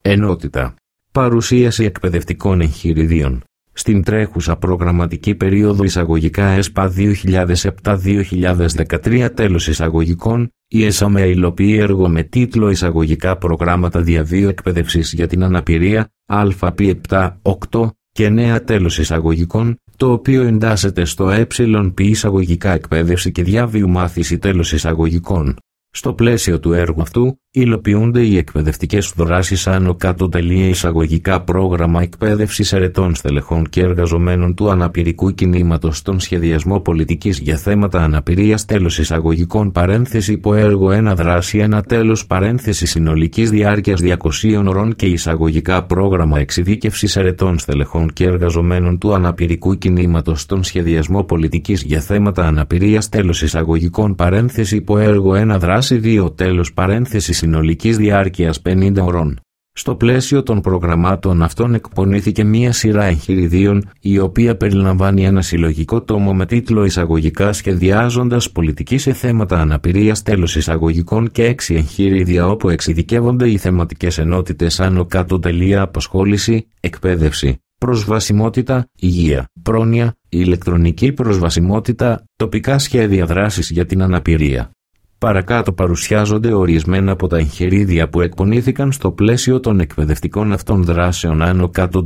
Ενότητα. Παρουσίαση εκπαιδευτικών εγχειριδίων. Στην τρέχουσα προγραμματική περίοδο εισαγωγικά ΕΣΠΑ 2007-2013 τέλος εισαγωγικών, η ΕΣΑΜΕ υλοποιεί έργο με τίτλο «Εισαγωγικά προγράμματα διαβίου εκπαίδευσης για την αναπηρία, ΑΠ7-8 και νέα τέλος εισαγωγικών», το οποίο εντάσσεται στο ΕΠ εισαγωγικά εκπαίδευση και διαβίου μάθηση τέλος εισαγωγικών. Στο πλαίσιο του έργου αυτού, υλοποιούνται οι εκπαιδευτικές δράσεις άνω κάτω εισαγωγικά πρόγραμμα εκπαίδευσης ερετών στελεχών και εργαζομένων του αναπηρικού κινήματος στον σχεδιασμό πολιτικής για θέματα αναπηρίας τέλος εισαγωγικών παρένθεση υπό έργο 1 δράση 1 τέλος παρένθεση συνολικής διάρκειας 200 ωρών και εισαγωγικά πρόγραμμα εξειδίκευσης ερετών στελεχών και εργαζομένων του αναπηρικού κινήματος στον σχεδιασμό πολιτικής για θέματα αναπηρίας τέλος εισαγωγικών παρένθεση υπό έργο 1 δράση 2 τέλος παρένθεση συνολικής διάρκειας 50 ωρών. Στο πλαίσιο των προγραμμάτων αυτών εκπονήθηκε μία σειρά εγχειριδίων, η οποία περιλαμβάνει ένα συλλογικό τόμο με τίτλο «Εισαγωγικά σχεδιάζοντας πολιτική σε θέματα αναπηρίας τέλος εισαγωγικών» και 6 εγχειρίδια όπου εξειδικεύονται οι θεματικές ενότητες άνω κάτω απασχόληση, εκπαίδευση, προσβασιμότητα, υγεία, πρόνοια, ηλεκτρονική προσβασιμότητα, τοπικά σχέδια δράσης για την αναπηρία. Παρακάτω παρουσιάζονται ορισμένα από τα εγχειρίδια που εκπονήθηκαν στο πλαίσιο των εκπαιδευτικών αυτών δράσεων άνω κάτω.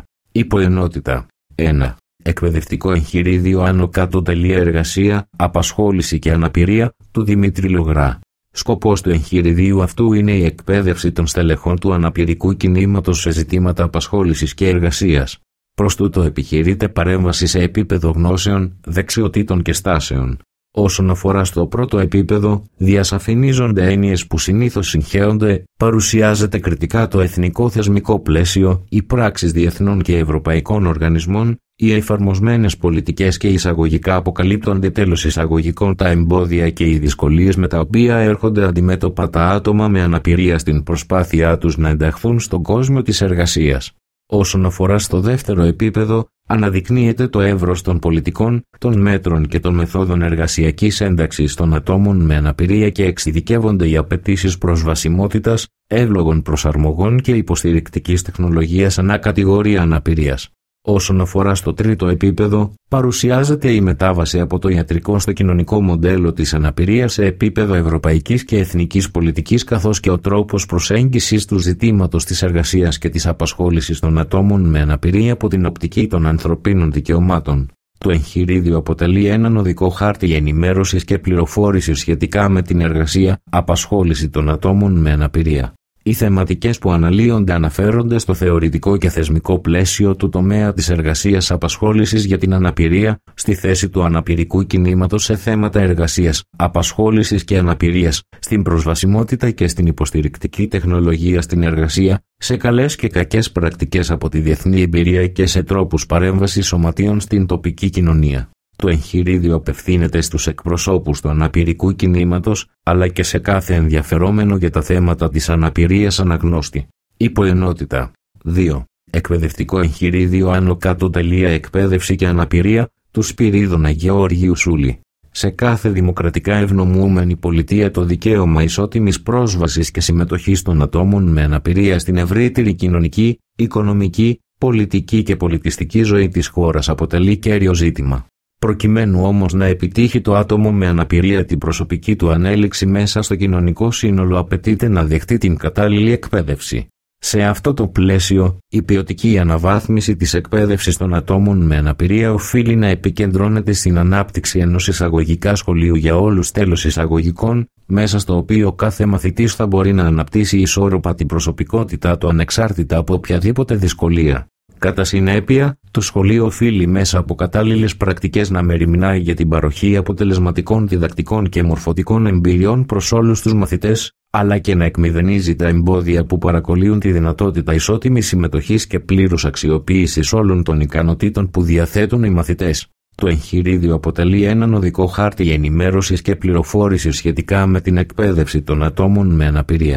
Υποενότητα. 1. Εκπαιδευτικό εγχειρίδιο άνω κάτω εργασία, απασχόληση και αναπηρία του Δημήτρη Λογρά. Σκοπός του εγχειριδίου αυτού είναι η εκπαίδευση των στελεχών του αναπηρικού κινήματος σε ζητήματα απασχόλησης και εργασίας. Προς τούτο επιχειρείται παρέμβαση σε επίπεδο γνώσεων, δεξιοτήτων και στάσεων. Όσον αφορά στο πρώτο επίπεδο, διασαφηνίζονται έννοιες που συνήθως συγχέονται, παρουσιάζεται κριτικά το εθνικό θεσμικό πλαίσιο, οι πράξεις διεθνών και ευρωπαϊκών οργανισμών, οι εφαρμοσμένες πολιτικές και εισαγωγικά αποκαλύπτονται τέλος εισαγωγικών τα εμπόδια και οι δυσκολίες με τα οποία έρχονται αντιμέτωπα τα άτομα με αναπηρία στην προσπάθειά τους να ενταχθούν στον κόσμο της εργασίας. Όσον αφορά στο δεύτερο επίπεδο, αναδεικνύεται το εύρος των πολιτικών, των μέτρων και των μεθόδων εργασιακής ένταξης των ατόμων με αναπηρία και εξειδικεύονται οι απαιτήσεις προσβασιμότητας, εύλογων προσαρμογών και υποστηρικτικής τεχνολογίας ανά κατηγορία αναπηρίας. Όσον αφορά στο τρίτο επίπεδο, παρουσιάζεται η μετάβαση από το ιατρικό στο κοινωνικό μοντέλο της αναπηρίας σε επίπεδο ευρωπαϊκής και εθνικής πολιτικής, καθώς και ο τρόπος προσέγγισης του ζητήματος της εργασίας και της απασχόλησης των ατόμων με αναπηρία από την οπτική των ανθρωπίνων δικαιωμάτων. Το εγχειρίδιο αποτελεί έναν οδικό χάρτη ενημέρωσης και πληροφόρησης σχετικά με την εργασία, απασχόληση των ατόμων με αναπηρία. Οι θεματικές που αναλύονται αναφέρονται στο θεωρητικό και θεσμικό πλαίσιο του τομέα της εργασίας απασχόλησης για την αναπηρία, στη θέση του αναπηρικού κινήματος σε θέματα εργασίας, απασχόλησης και αναπηρίας, στην προσβασιμότητα και στην υποστηρικτική τεχνολογία στην εργασία, σε καλές και κακές πρακτικές από τη διεθνή εμπειρία και σε τρόπους παρέμβασης σωματείων στην τοπική κοινωνία. Το εγχειρίδιο απευθύνεται στους εκπροσώπους του αναπηρικού κινήματος, αλλά και σε κάθε ενδιαφερόμενο για τα θέματα της αναπηρίας αναγνώστη. Υποενότητα. 2. Εκπαιδευτικό εγχειρίδιο άνω κάτω εκπαίδευση και αναπηρία του Σπυρίδωνα Γεώργιου Σούλη. Σε κάθε δημοκρατικά ευνομούμενη πολιτεία το δικαίωμα ισότιμης πρόσβασης και συμμετοχής των ατόμων με αναπηρία στην ευρύτερη κοινωνική, οικονομική, πολιτική και πολιτιστική ζωή της χώρας αποτελεί κέριο ζήτημα. Προκειμένου όμως να επιτύχει το άτομο με αναπηρία την προσωπική του ανέλυξη μέσα στο κοινωνικό σύνολο, απαιτείται να δεχτεί την κατάλληλη εκπαίδευση. Σε αυτό το πλαίσιο, η ποιοτική αναβάθμιση της εκπαίδευσης των ατόμων με αναπηρία οφείλει να επικεντρώνεται στην ανάπτυξη ενός εισαγωγικά σχολείου για όλους τέλος εισαγωγικών, μέσα στο οποίο κάθε μαθητής θα μπορεί να αναπτύσσει ισόρροπα την προσωπικότητά του ανεξάρτητα από οποιαδήποτε δυσκολία. Κατά συνέπεια, το σχολείο οφείλει μέσα από κατάλληλες πρακτικές να μεριμνάει για την παροχή αποτελεσματικών διδακτικών και μορφωτικών εμπειριών προς όλους τους μαθητές, αλλά και να εκμηδενίζει τα εμπόδια που παρακολύουν τη δυνατότητα ισότιμης συμμετοχής και πλήρους αξιοποίησης όλων των ικανοτήτων που διαθέτουν οι μαθητές. Το εγχειρίδιο αποτελεί έναν οδικό χάρτη ενημέρωσης και πληροφόρησης σχετικά με την εκπαίδευση των ατόμων με αναπηρία.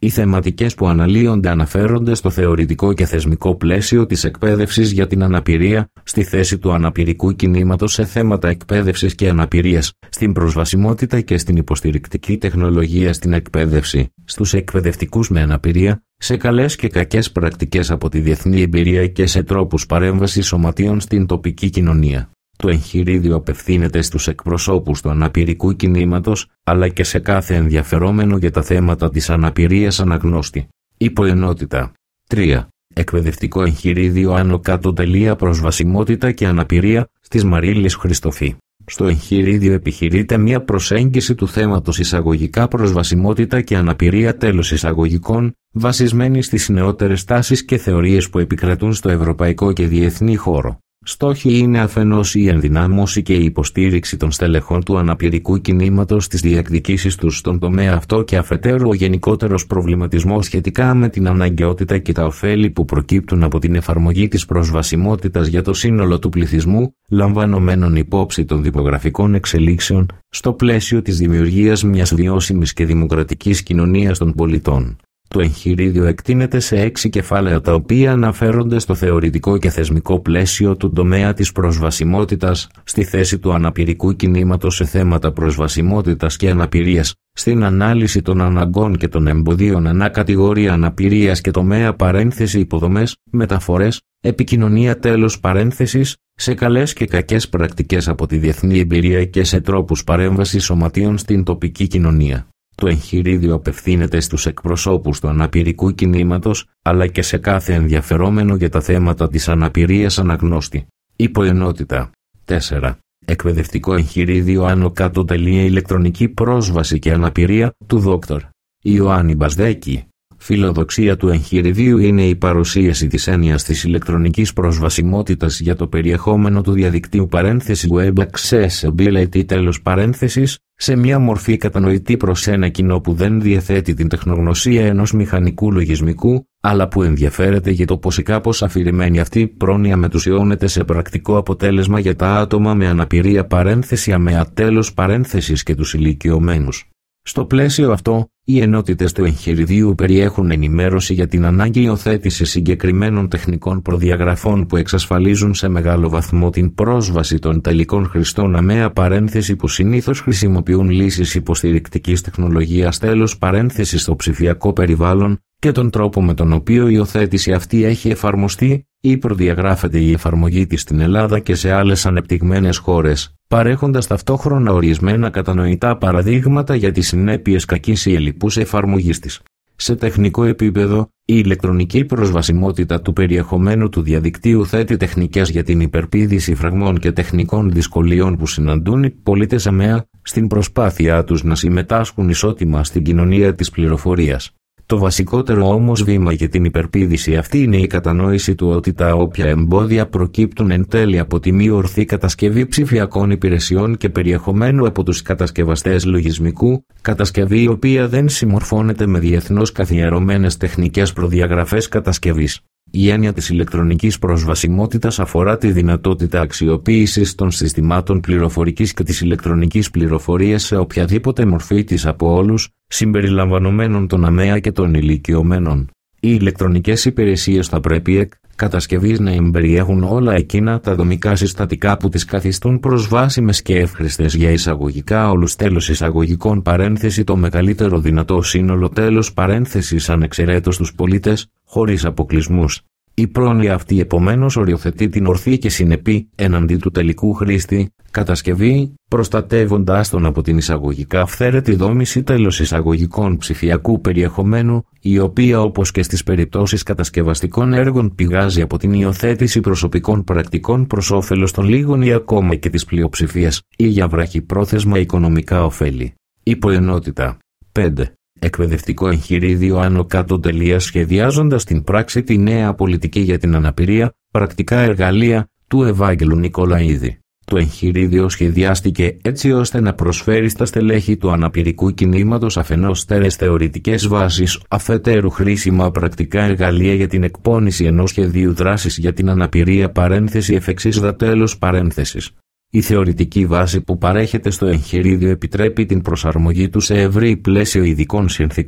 Οι θεματικές που αναλύονται αναφέρονται στο θεωρητικό και θεσμικό πλαίσιο της εκπαίδευσης για την αναπηρία, στη θέση του αναπηρικού κινήματος σε θέματα εκπαίδευσης και αναπηρίας, στην προσβασιμότητα και στην υποστηρικτική τεχνολογία στην εκπαίδευση, στους εκπαιδευτικούς με αναπηρία, σε καλές και κακές πρακτικές από τη διεθνή εμπειρία και σε τρόπους παρέμβασης σωματείων στην τοπική κοινωνία. Το εγχειρίδιο απευθύνεται στους εκπροσώπους του αναπηρικού κινήματος, αλλά και σε κάθε ενδιαφερόμενο για τα θέματα της αναπηρίας αναγνώστη. Υποενότητα. 3. Εκπαιδευτικό εγχειρίδιο άνω κάτω τελεία προσβασιμότητα και αναπηρία της Μαρίλης Χριστοφή. Στο εγχειρίδιο επιχειρείται μια προσέγγιση του θέματος εισαγωγικά προσβασιμότητα και αναπηρία τέλος εισαγωγικών, βασισμένη στις νεότερες τάσεις και θεωρίες που επικρατούν στο ευρωπαϊκό και διεθνή χώρο. Στόχοι είναι αφενός η ενδυνάμωση και η υποστήριξη των στελεχών του αναπηρικού κινήματος στις διεκδικήσεις τους στον τομέα αυτό και αφετέρου ο γενικότερος προβληματισμός σχετικά με την αναγκαιότητα και τα ωφέλη που προκύπτουν από την εφαρμογή της προσβασιμότητας για το σύνολο του πληθυσμού, λαμβανομένων υπόψη των δημογραφικών εξελίξεων, στο πλαίσιο της δημιουργίας μιας βιώσιμης και δημοκρατικής κοινωνίας των πολιτών. Το εγχειρίδιο εκτείνεται σε 6 κεφάλαια τα οποία αναφέρονται στο θεωρητικό και θεσμικό πλαίσιο του τομέα της προσβασιμότητας, στη θέση του αναπηρικού κινήματος σε θέματα προσβασιμότητας και αναπηρίας, στην ανάλυση των αναγκών και των εμποδίων ανά κατηγορία αναπηρίας και τομέα παρένθεση υποδομές, μεταφορές, επικοινωνία τέλος παρένθεσης, σε καλές και κακές πρακτικές από τη διεθνή εμπειρία και σε τρόπους παρέμβασης σωματείων στην τοπική κοινωνία. Το εγχειρίδιο απευθύνεται στους εκπροσώπους του αναπηρικού κινήματος, αλλά και σε κάθε ενδιαφερόμενο για τα θέματα της αναπηρίας αναγνώστη. Υποενότητα. 4. Εκπαιδευτικό εγχειρίδιο άνω κάτω τελεία ηλεκτρονική πρόσβαση και αναπηρία του Δόκτωρ Ιωάννη Μπασδέκη. Φιλοδοξία του εγχειριδίου είναι η παρουσίαση της έννοιας της ηλεκτρονικής προσβασιμότητας για το περιεχόμενο του διαδικτύου παρένθεση web accessibility τέλος παρένθεσης, σε μια μορφή κατανοητή προς ένα κοινό που δεν διαθέτει την τεχνογνωσία ενός μηχανικού λογισμικού, αλλά που ενδιαφέρεται για το πώς η κάπως αφηρημένη αυτή πρόνοια μετουσιώνεται σε πρακτικό αποτέλεσμα για τα άτομα με αναπηρία παρένθεση αμαία τέλος παρένθεσης και τους ηλικιωμένους. Στο πλαίσιο αυτό, οι ενότητες του εγχειριδίου περιέχουν ενημέρωση για την ανάγκη υιοθέτησης συγκεκριμένων τεχνικών προδιαγραφών που εξασφαλίζουν σε μεγάλο βαθμό την πρόσβαση των τελικών χρηστών αμαία παρένθεση που συνήθως χρησιμοποιούν λύσεις υποστηρικτικής τεχνολογίας τέλος παρένθεση στο ψηφιακό περιβάλλον και τον τρόπο με τον οποίο η υιοθέτηση αυτή έχει εφαρμοστεί ή προδιαγράφεται η εφαρμογή της στην Ελλάδα και σε άλλες ανεπτυγμένες χώρες, παρέχοντας ταυτόχρονα ορισμένα κατανοητά παραδείγματα για τις συνέπειες κακής ή ελλειπούς εφαρμογής της. Σε τεχνικό επίπεδο, η ηλεκτρονική προσβασιμότητα του περιεχομένου του διαδικτύου θέτει τεχνικές για την υπερπήδηση φραγμών και τεχνικών δυσκολιών που συναντούν οι πολίτες αμαία στην προσπάθειά τους να συμμετάσχουν ισότιμα στην κοινωνία της πληροφορίας. Το βασικότερο όμως βήμα για την υπερπήδηση αυτή είναι η κατανόηση του ότι τα όποια εμπόδια προκύπτουν εν τέλει από τη μη ορθή κατασκευή ψηφιακών υπηρεσιών και περιεχομένου από τους κατασκευαστές λογισμικού, κατασκευή η οποία δεν συμμορφώνεται με διεθνώς καθιερωμένες τεχνικές προδιαγραφές κατασκευής. Η έννοια της ηλεκτρονικής προσβασιμότητας αφορά τη δυνατότητα αξιοποίησης των συστημάτων πληροφορικής και της ηλεκτρονικής πληροφορίας σε οποιαδήποτε μορφή της από όλους, συμπεριλαμβανομένων των αμαία και των ηλικιωμένων. Οι ηλεκτρονικές υπηρεσίες θα πρέπει κατασκευής να εμπεριέχουν όλα εκείνα τα δομικά συστατικά που τις καθιστούν προσβάσιμες και εύχρηστες για εισαγωγικά όλους τέλος εισαγωγικών παρένθεση το μεγαλύτερο δυνατό σύνολο τέλος παρένθεσης ανεξαιρέτως τους πολίτες, χωρίς αποκλεισμούς. Η πρόνοια αυτή επομένως οριοθετεί την ορθή και συνεπή εναντί του τελικού χρήστη κατασκευή, προστατεύοντάς τον από την εισαγωγικά αυθαίρετη δόμηση τέλος εισαγωγικών ψηφιακού περιεχομένου, η οποία όπως και στις περιπτώσεις κατασκευαστικών έργων πηγάζει από την υιοθέτηση προσωπικών πρακτικών προς όφελος των λίγων ή ακόμα και της πλειοψηφίας, ή για βραχυπρόθεσμα οικονομικά ωφέλη. Υποενότητα. 5. Εκπαιδευτικό εγχειρίδιο άνω κάτω τελεία σχεδιάζοντας στην πράξη τη νέα πολιτική για την αναπηρία, πρακτικά εργαλεία του Ευάγγελου Νικολαίδη. Το εγχειρίδιο σχεδιάστηκε έτσι ώστε να προσφέρει στα στελέχη του αναπηρικού κινήματος αφενός στέρεες θεωρητικές βάσεις, αφετέρου χρήσιμα πρακτικά εργαλεία για την εκπόνηση ενός σχεδίου δράσης για την αναπηρία παρένθεση εφ' τέλος παρένθεσης. Η θεωρητική βάση που παρέχεται στο εγχειρίδιο επιτρέπει την προσαρμογή του σε ευρύ πλαίσιο ειδικών συνθήκων,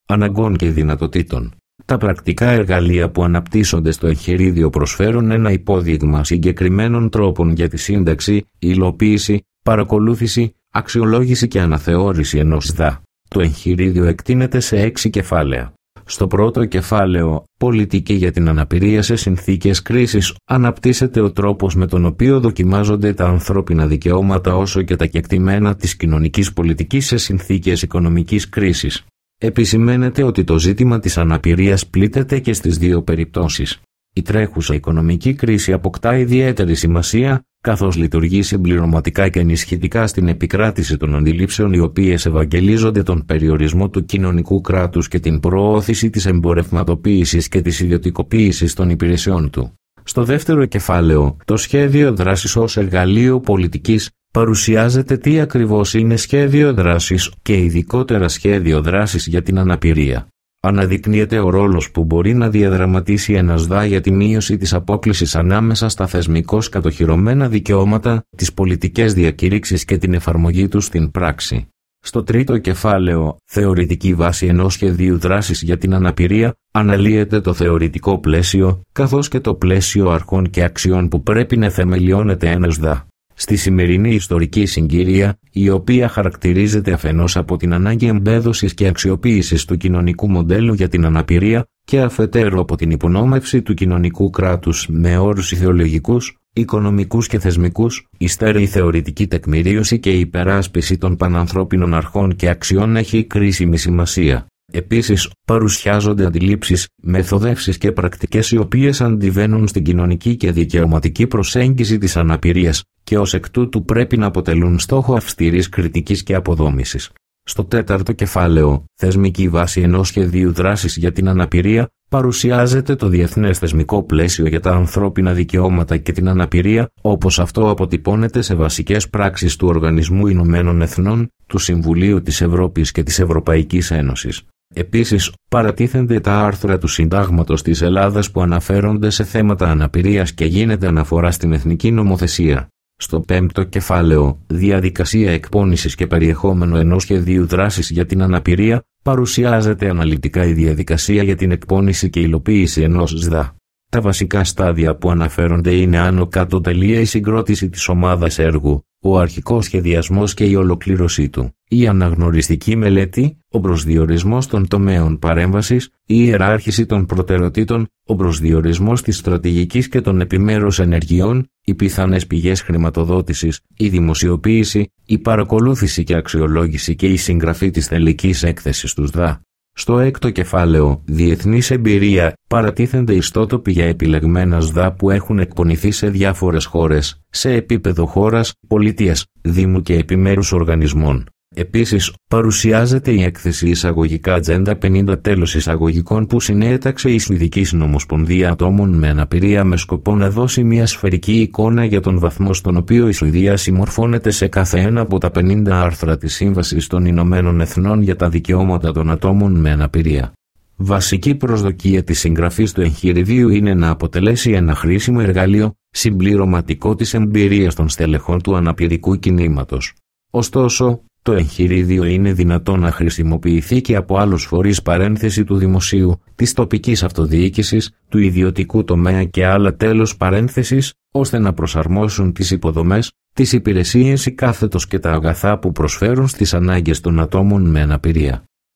αναγκών και δυνατοτήτων. Τα πρακτικά εργαλεία που αναπτύσσονται στο εγχειρίδιο προσφέρουν ένα υπόδειγμα συγκεκριμένων τρόπων για τη σύνταξη, υλοποίηση, παρακολούθηση, αξιολόγηση και αναθεώρηση ενός ΣΔΑ. Το εγχειρίδιο εκτείνεται σε 6 κεφάλαια. Στο πρώτο κεφάλαιο, πολιτική για την αναπηρία σε συνθήκες κρίσης, αναπτύσσεται ο τρόπος με τον οποίο δοκιμάζονται τα ανθρώπινα δικαιώματα όσο και τα κεκτημένα της κοινωνικής πολιτικής σε συνθήκες οικονομικής κρίσης. Επισημαίνεται ότι το ζήτημα της αναπηρίας πλήττεται και στις δύο περιπτώσεις. Η τρέχουσα οικονομική κρίση αποκτά ιδιαίτερη σημασία, καθώς λειτουργεί συμπληρωματικά και ενισχυτικά στην επικράτηση των αντιλήψεων οι οποίες ευαγγελίζονται τον περιορισμό του κοινωνικού κράτους και την προώθηση της εμπορευματοποίησης και της ιδιωτικοποίησης των υπηρεσιών του. Στο δεύτερο κεφάλαιο, το σχέδιο δράσης ως εργαλείο πολιτικής, παρουσιάζεται τι ακριβώς είναι σχέδιο δράσης και ειδικότερα σχέδιο δράσης για την αναπηρία. Αναδεικνύεται ο ρόλος που μπορεί να διαδραματίσει ένα ΣΔΑ για τη μείωση της απόκλισης ανάμεσα στα θεσμικώς κατοχυρωμένα δικαιώματα, τις πολιτικές διακήρυξεις και την εφαρμογή τους στην πράξη. Στο τρίτο κεφάλαιο, θεωρητική βάση ενός σχεδίου δράσης για την αναπηρία, αναλύεται το θεωρητικό πλαίσιο, καθώς και το πλαίσιο αρχών και αξιών που πρέπει να θεμελιώνεται ένα ΣΔΑ. Στη σημερινή ιστορική συγκυρία, η οποία χαρακτηρίζεται αφενός από την ανάγκη εμπέδωσης και αξιοποίησης του κοινωνικού μοντέλου για την αναπηρία και αφετέρου από την υπονόμευση του κοινωνικού κράτους με όρους ιδεολογικούς, οικονομικούς και θεσμικούς, η στέρεη θεωρητική τεκμηρίωση και η υπεράσπιση των πανανθρώπινων αρχών και αξιών έχει κρίσιμη σημασία. Επίσης, παρουσιάζονται αντιλήψεις, μεθοδεύσεις και πρακτικές οι οποίες αντιβαίνουν στην κοινωνική και δικαιωματική προσέγγιση της αναπηρίας και ως εκ τούτου πρέπει να αποτελούν στόχο αυστηρής κριτικής και αποδόμησης. Στο τέταρτο κεφάλαιο, θεσμική βάση ενός σχεδίου δράσης για την αναπηρία, παρουσιάζεται το διεθνές θεσμικό πλαίσιο για τα ανθρώπινα δικαιώματα και την αναπηρία, όπως αυτό αποτυπώνεται σε βασικές πράξεις του Οργανισμού Ηνωμένων Εθνών, του Συμβουλίου της Ευρώπης και της Ευρωπαϊκής Ένωσης. Επίσης, παρατίθενται τα άρθρα του Συντάγματος της Ελλάδας που αναφέρονται σε θέματα αναπηρίας και γίνεται αναφορά στην εθνική νομοθεσία. Στο πέμπτο κεφάλαιο, διαδικασία εκπόνησης και περιεχόμενο ενός σχεδίου δράσης για την αναπηρία, παρουσιάζεται αναλυτικά η διαδικασία για την εκπόνηση και υλοποίηση ενός ΣΔΑ. Τα βασικά στάδια που αναφέρονται είναι άνω κάτω τελεία η συγκρότηση της ομάδας έργου, ο αρχικός σχεδιασμός και η ολοκλήρωσή του, η αναγνωριστική μελέτη, ο προσδιορισμός των τομέων παρέμβασης, η ιεράρχηση των προτεραιοτήτων, ο προσδιορισμός της στρατηγικής και των επιμέρους ενεργειών, οι πιθανές πηγές χρηματοδότησης, η δημοσιοποίηση, η παρακολούθηση και αξιολόγηση και η συγγραφή της τελικής έκθεσης του ΣΔΑ. Στο έκτο κεφάλαιο, διεθνής εμπειρία, παρατίθενται ιστότοποι για επιλεγμένα ΣΔΑ που έχουν εκπονηθεί σε διάφορες χώρες, σε επίπεδο χώρας, πολιτείας, δήμου και επιμέρους οργανισμών. Επίσης, παρουσιάζεται η έκθεση εισαγωγικά Ατζέντα 50 τέλος εισαγωγικών που συνέταξε η Σουηδική Συνομοσπονδία Ατόμων με Αναπηρία με σκοπό να δώσει μια σφαιρική εικόνα για τον βαθμό στον οποίο η Σουηδία συμμορφώνεται σε κάθε ένα από τα 50 άρθρα της Σύμβασης των Ηνωμένων Εθνών για τα Δικαιώματα των Ατόμων με Αναπηρία. Βασική προσδοκία της συγγραφής του εγχειριδίου είναι να αποτελέσει ένα χρήσιμο εργαλείο, συμπληρωματικό της εμπειρίας των στελεχών του αναπηρικού κινήματος. Ωστόσο, το εγχειρίδιο είναι δυνατό να χρησιμοποιηθεί και από άλλους φορείς παρένθεση του δημοσίου, της τοπικής αυτοδιοίκησης, του ιδιωτικού τομέα και άλλα τέλος παρένθεσης, ώστε να προσαρμόσουν τις υποδομές, τις υπηρεσίες ή κάθετος και τα αγαθά που προσφέρουν στις ανάγκες των ατόμων με αναπηρία.